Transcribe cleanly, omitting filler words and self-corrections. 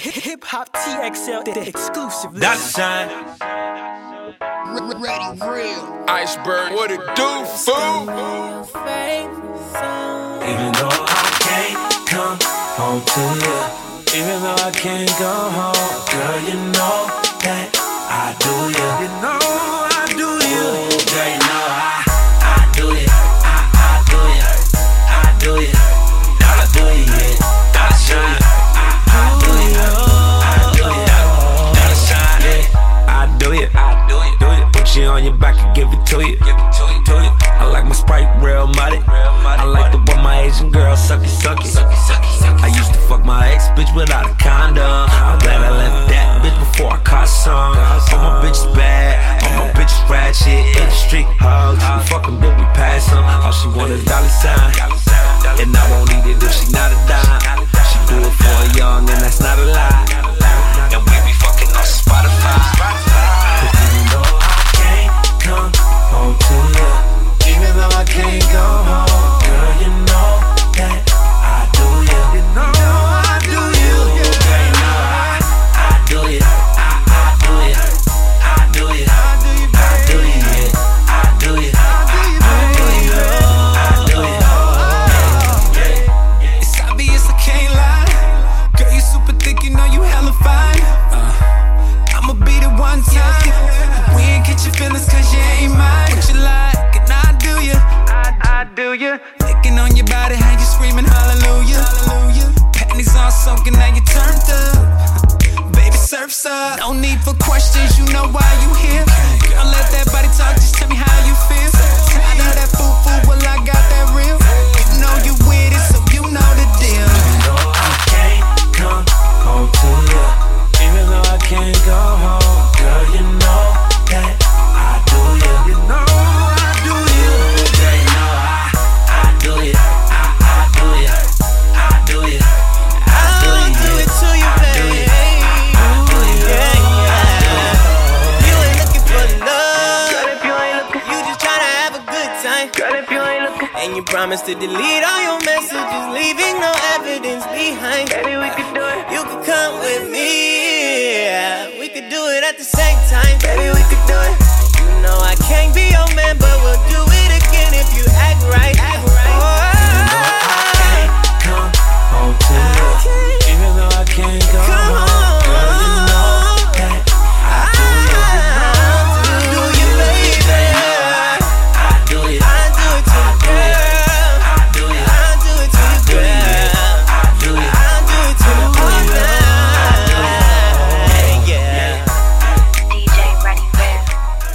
Hip Hop TXL, the exclusive. Dollar sign. Ready, real. Iceberg, what it do, fool? Even though I can't come home to you, even though I can't go home, girl, you know that I do you. You know I do you. Ooh, girl, you know I do you. I do you. I do you. Dollar do you, yeah. Dollar sign. I do you. I do you. Dollar sign, yeah. I do you. I do you. Do you. Put you on your back and give it to you. Give it to you. To you. I like my Sprite real muddy. I like the way my Asian girl suck it. I used to fuck my ex bitch without a condom. I'm glad I left that bitch before I caught some. All my bitches bad, all my bitches ratchet. In the street hoes, we fuck them, then we pass them. All she want is dollar sign, and I won't eat it if she not a dime. She do it for a young, and that's not a lie. And we be fucking on Spotify. But even though I can't come home to you, even though I can't go home, girl, you know that I do you. You know I do you. Girl, you know I do you. I do you. I do you. I do you. I do you. I do you. I do you. It's obvious I can't lie. Girl, you super thick, you know you hella fine. I'ma beat it one time, but we ain't get your feelings cause you ain't mine. What you like, and I do you. I do you. Licking on your body, how you screaming hallelujah. Panties all soaking, now you turned up. Baby, surf's up. No need for questions, you know why you here. Girl, let that body talk, just tell me how you feel. Tired of that foo-foo, well I got that real. You know you with it, so you know the deal. Even though I can't come home to you, even though I can't go home, girl, you know that I do you. You know I do you. Girl, you know I do you. I do you. I do you. I do you. Do it to you, baby. I do you. You ain't looking for love. Girl, if you ain't looking, you just tryna have a good time. Girl, if you ain't looking, and you promise to delete all your messages, leaving no evidence behind. Baby, we could do it. You could come with me. We could do it at the same time. Baby, we could do it. You know I can't be your man, but